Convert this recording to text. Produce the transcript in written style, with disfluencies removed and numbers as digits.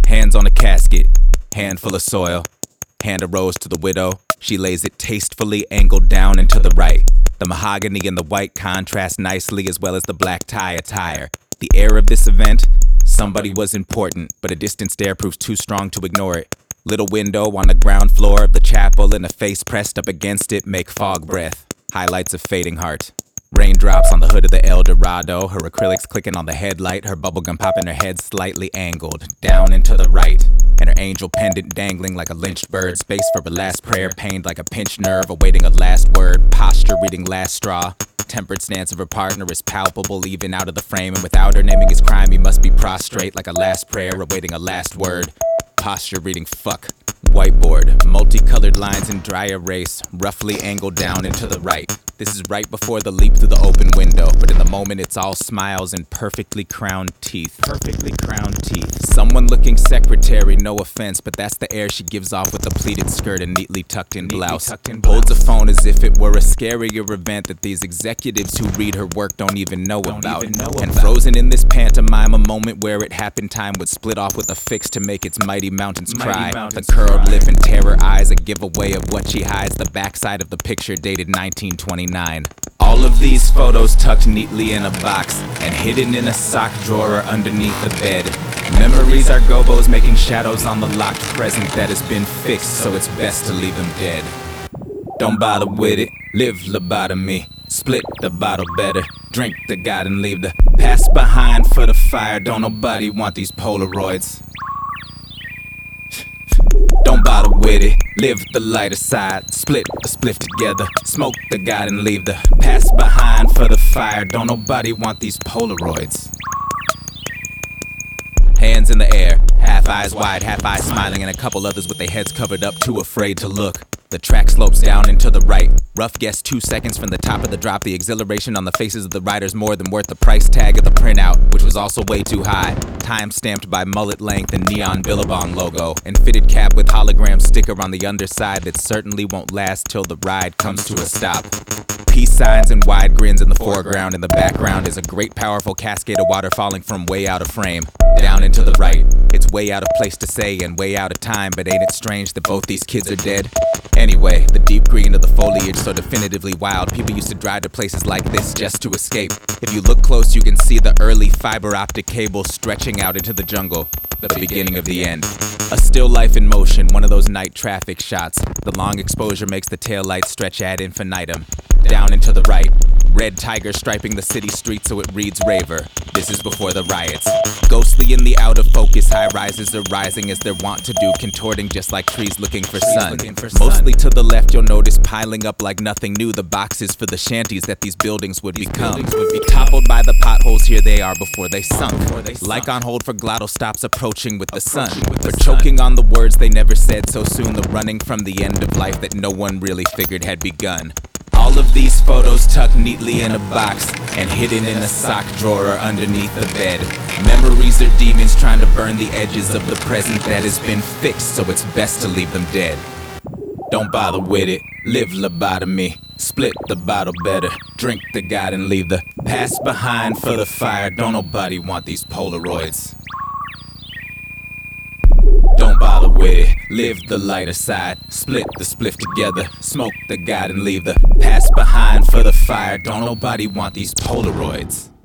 Hands on a casket, handful of soil. Hand a rose to the widow. She lays it tastefully angled down and to the right. The mahogany and the white contrast nicely, as well as the black tie attire. The air of this event, somebody was important, but a distant stare proves too strong to ignore it. Little window on the ground floor of the chapel and a face pressed up against it make fog breath. Highlights of fading heart. Raindrops on the hood of the El Dorado, her acrylics clicking on the headlight, her bubblegum popping her head slightly angled, down and to the right. And her angel pendant dangling like a lynched bird, space for a last prayer, pained like a pinched nerve, awaiting a last word, posture reading last straw. Tempered stance of her partner is palpable even out of the frame, and without her naming his crime he must be prostrate like a last prayer, awaiting a last word. Posture reading fuck. Whiteboard, multicolored lines in dry erase, roughly angled down and to the right. This is right before the leap through the open window, but in the moment it's all smiles and perfectly crowned teeth. Perfectly crowned teeth. Someone looking secretary, no offense, but that's the air she gives off with the pleated skirt and neatly tucked in blouse. Holds a phone as if it were a scarier event that these executives who read her work don't even know about. And frozen in this pantomime, a moment where it happened time would split off with a fix to make its mighty mountains cry. The curled lip and terror eyes, a giveaway of what she hides, the backside of the picture dated 1929. All of these photos tucked neatly in a box and hidden in a sock drawer underneath the bed. Memories are gobos making shadows on the locked present that has been fixed, so it's best to leave them dead. Don't bother with it, live lobotomy. Split the bottle better, drink the God and leave the past behind for the fire. Don't nobody want these Polaroids. Don't bother with it, live the lighter side. Split the spliff together, smoke the God and leave the past behind for the fire. Don't nobody want these Polaroids. Hands in the air, half eyes wide, half eyes smiling, and a couple others with their heads covered up, too afraid to look. The track slopes down and to the right. Rough guess 2 seconds from the top of the drop. The exhilaration on the faces of the riders more than worth the price tag of the printout, which was also way too high. Time stamped by mullet length and neon Billabong logo, and fitted cap with hologram sticker on the underside that certainly won't last till the ride comes to a stop. Peace signs and wide grins in the foreground. In the background is a great powerful cascade of water falling from way out of frame. Down and to the right. It's way out of place to say and way out of time, but ain't it strange that both these kids are dead? Anyway, the deep green of the foliage so definitively wild. People used to drive to places like this just to escape. If you look close, you can see the early fiber optic cable stretching out into the jungle. The beginning of the end. A still life in motion, one of those night traffic shots. The long exposure makes the taillights stretch ad infinitum. Down and to the right. Red tiger striping the city streets so it reads raver. This is before the riots. Ghostly in the out of focus, high rises are rising as they're wont to do, contorting just like trees looking for sun. Mostly to the left you'll notice piling up like nothing new, the boxes for the shanties that these buildings would become. Toppled by the potholes, here they are before they sunk. Like on hold for glottal stops approaching with the sun. For choking on the words they never said so soon, the running from the end of life that no one really figured had begun. All of these photos tucked neatly in a box and hidden in a sock drawer underneath the bed. Memories are demons trying to burn the edges of the present that has been fixed, so it's best to leave them dead. Don't bother with it, live lobotomy. Split the bottle better, drink the God and leave the past behind for the fire. Don't nobody want these Polaroids. Don't bother with it, live the lighter side. Split the spliff together, smoke the God and leave the past behind for the fire. Don't nobody want these Polaroids.